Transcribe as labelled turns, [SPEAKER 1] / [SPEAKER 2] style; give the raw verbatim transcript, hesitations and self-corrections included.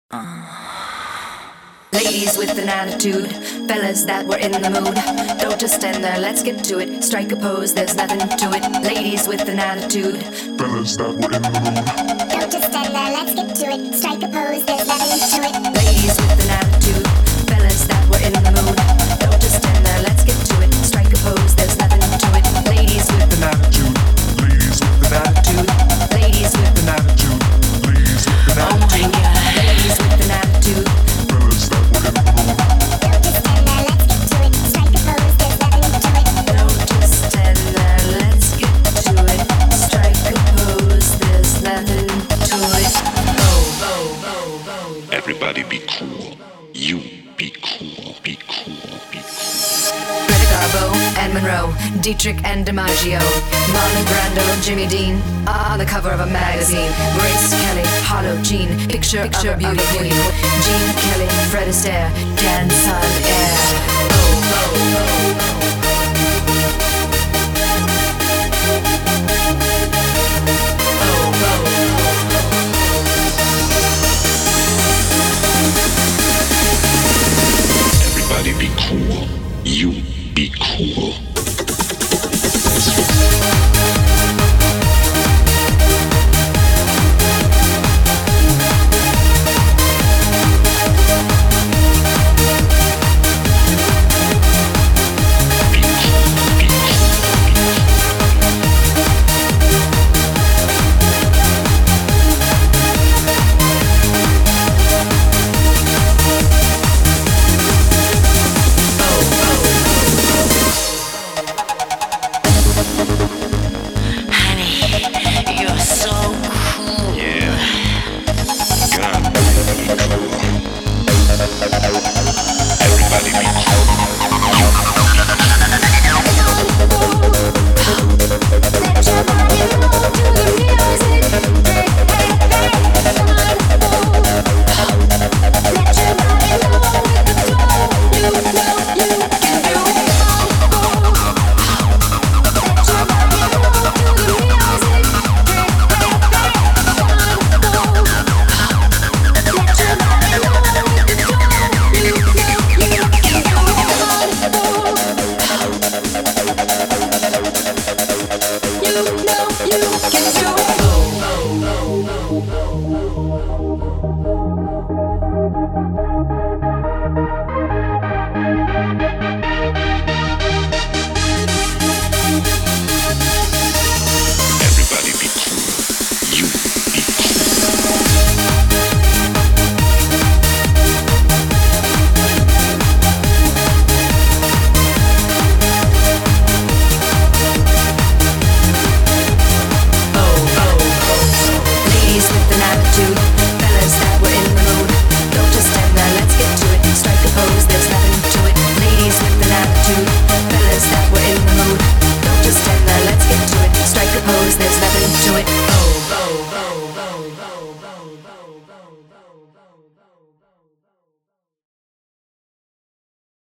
[SPEAKER 1] Ladies with an attitude, fellas that were in the mood. Don't just stand there, let's get to it. Strike a pose, there's nothing to it. Ladies with an attitude,
[SPEAKER 2] fellas that were in the mood.
[SPEAKER 3] Don't just stand there, let's get to it. Strike a pose, there's nothing to it.
[SPEAKER 1] Ladies with an attitude, fellas that were in the mood. Don't just stand there, let's get to it. Strike a pose, there's nothing to it. Ladies with
[SPEAKER 2] An attitude, ladies with an attitude,
[SPEAKER 1] ladies with
[SPEAKER 2] an attitude, ladies with an
[SPEAKER 1] oh my
[SPEAKER 2] attitude,
[SPEAKER 1] god, ladies with an attitude.
[SPEAKER 2] fellas that were in the mood.
[SPEAKER 3] Don't just stand there, let's get to it. Strike a pose, there's nothing to it.
[SPEAKER 1] Don't just stand there, let's get to it. Strike a pose, there's nothing to it. Oh, oh, oh, oh.
[SPEAKER 4] Everybody be cool. You be cool. Be cool. Be cool.
[SPEAKER 1] Greta Garbo and Monroe, Dietrich and DiMaggio, Marlon Brando and Jimmy Dean on the cover of a magazine. Grace Kelly, Harlow Jean, picture, picture of a beauty queen. Jean Kelly, Fred Astaire, dance on air. Oh, oh, oh,
[SPEAKER 4] Everybody be cool. You be cool.
[SPEAKER 1] oh.